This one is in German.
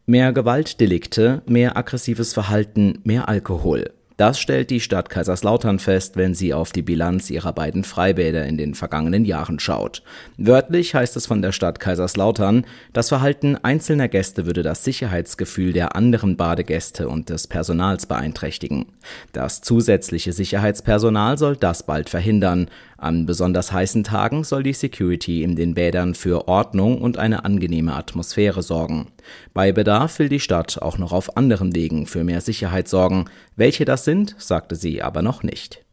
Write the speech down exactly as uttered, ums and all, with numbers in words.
Mehr Gewaltdelikte, mehr aggressives Verhalten, mehr Alkohol. Das stellt die Stadt Kaiserslautern fest, wenn sie auf die Bilanz ihrer beiden Freibäder in den vergangenen Jahren schaut. Wörtlich heißt es von der Stadt Kaiserslautern, das Verhalten einzelner Gäste würde das Sicherheitsgefühl der anderen Badegäste und des Personals beeinträchtigen. Das zusätzliche Sicherheitspersonal soll das bald verhindern. An besonders heißen Tagen soll die Security in den Bädern für Ordnung und eine angenehme Atmosphäre sorgen. Bei Bedarf will die Stadt auch noch auf anderen Wegen für mehr Sicherheit sorgen. Welche das sind, sagte sie aber noch nicht.